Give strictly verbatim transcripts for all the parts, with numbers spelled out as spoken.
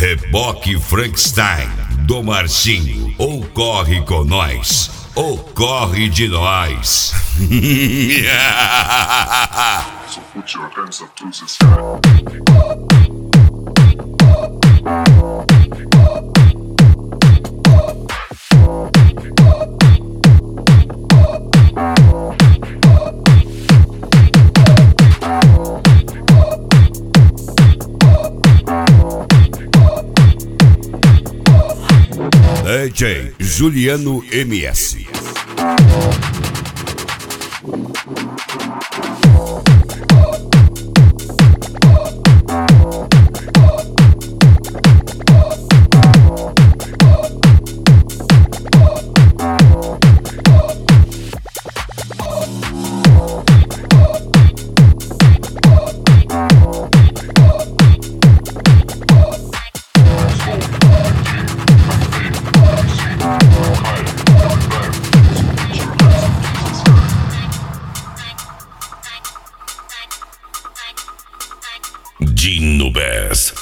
Reboque Frankenstein do Marcinho. Ou corre com nós, ou corre de nós. So put your hands up to the sky. D J Juliano M S. Dino Bass.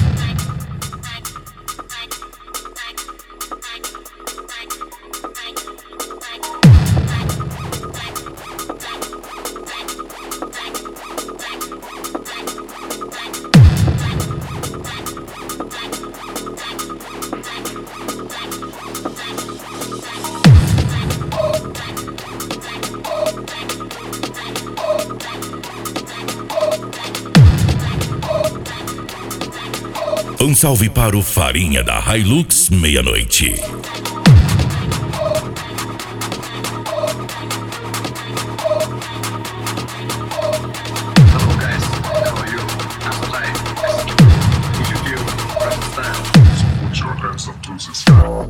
Um salve para o Farinha da Hilux Meia-Noite. Hello guys, how are you? I'm alive. If you feel, press the style. So put your hands up to the sky.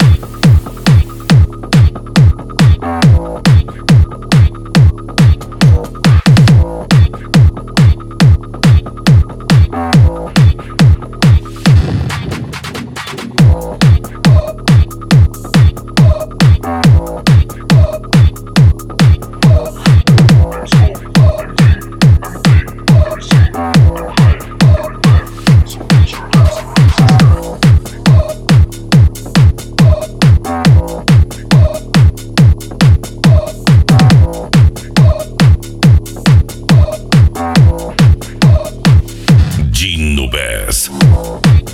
Dino Bass.